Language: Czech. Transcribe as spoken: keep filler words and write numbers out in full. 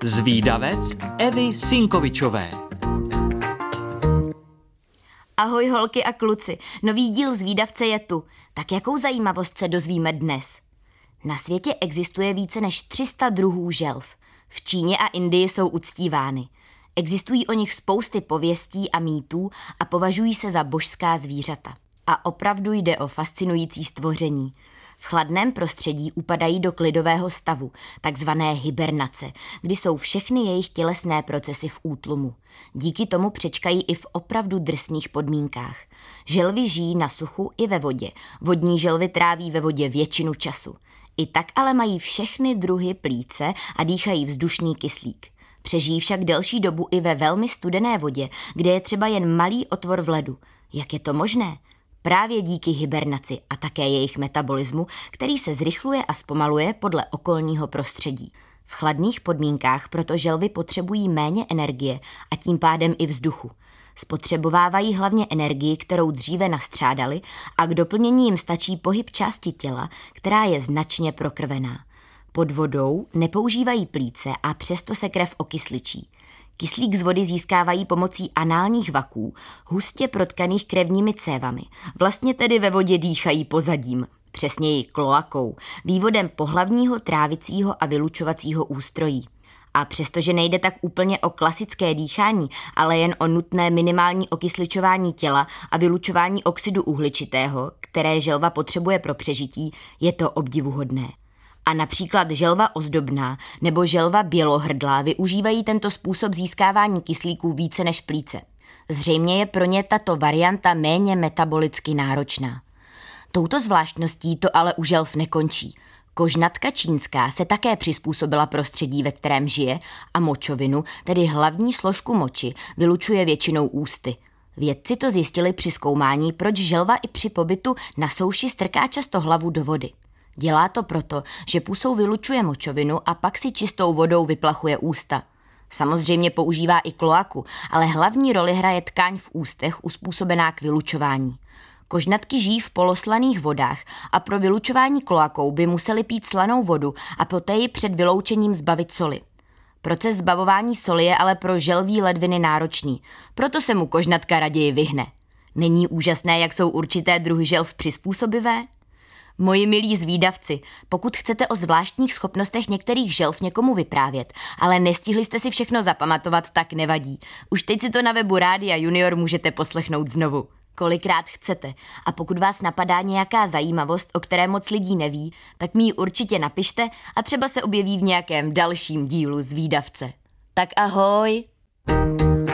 Zvídavec Evy Sinkovičové. Ahoj holky a kluci, nový díl Zvídavce je tu. Tak jakou zajímavost se dozvíme dnes? Na světě existuje více než tři sta druhů želv. V Číně a Indii jsou uctívány. Existují o nich spousty pověstí a mýtů a považují se za božská zvířata. A opravdu jde o fascinující stvoření. V chladném prostředí upadají do klidového stavu, takzvané hibernace, kdy jsou všechny jejich tělesné procesy v útlumu. Díky tomu přečkají i v opravdu drsných podmínkách. Želvy žijí na suchu i ve vodě. Vodní želvy tráví ve vodě většinu času. I tak ale mají všechny druhy plíce a dýchají vzdušný kyslík. Přežijí však delší dobu i ve velmi studené vodě, kde je třeba jen malý otvor v ledu. Jak je to možné? Právě díky hibernaci a také jejich metabolismu, který se zrychluje a zpomaluje podle okolního prostředí. V chladných podmínkách proto želvy potřebují méně energie a tím pádem i vzduchu. Spotřebovávají hlavně energii, kterou dříve nastřádali, a k doplnění jim stačí pohyb části těla, která je značně prokrvená. Pod vodou nepoužívají plíce a přesto se krev okysličí. Kyslík z vody získávají pomocí análních vaků, hustě protkaných krevními cévami. Vlastně tedy ve vodě dýchají pozadím, přesněji kloakou, vývodem pohlavního, trávicího a vylučovacího ústrojí. A přestože nejde tak úplně o klasické dýchání, ale jen o nutné minimální okysličování těla a vylučování oxidu uhličitého, které želva potřebuje pro přežití, je to obdivuhodné. A například želva ozdobná nebo želva bělohrdlá využívají tento způsob získávání kyslíku více než plíce. Zřejmě je pro ně tato varianta méně metabolicky náročná. Touto zvláštností to ale u želv nekončí. Kožnatka čínská se také přizpůsobila prostředí, ve kterém žije, a močovinu, tedy hlavní složku moči, vylučuje většinou ústy. Vědci to zjistili při zkoumání, proč želva i při pobytu na souši strká často hlavu do vody. Dělá to proto, že pusou vylučuje močovinu a pak si čistou vodou vyplachuje ústa. Samozřejmě používá i kloaku, ale hlavní roli hraje tkáň v ústech uspůsobená k vylučování. Kožnatky žijí v poloslaných vodách a pro vylučování kloakou by museli pít slanou vodu a poté ji před vyloučením zbavit soli. Proces zbavování soli je ale pro želví ledviny náročný, proto se mu kožnatka raději vyhne. Není úžasné, jak jsou určité druhy želv přizpůsobivé? Moji milí zvídavci, pokud chcete o zvláštních schopnostech některých želv někomu vyprávět, ale nestihli jste si všechno zapamatovat, tak nevadí. Už teď si to na webu Rádia Junior můžete poslechnout znovu, kolikrát chcete. A pokud vás napadá nějaká zajímavost, o které moc lidí neví, tak mi ji určitě napište a třeba se objeví v nějakém dalším dílu Zvídavce. Tak ahoj!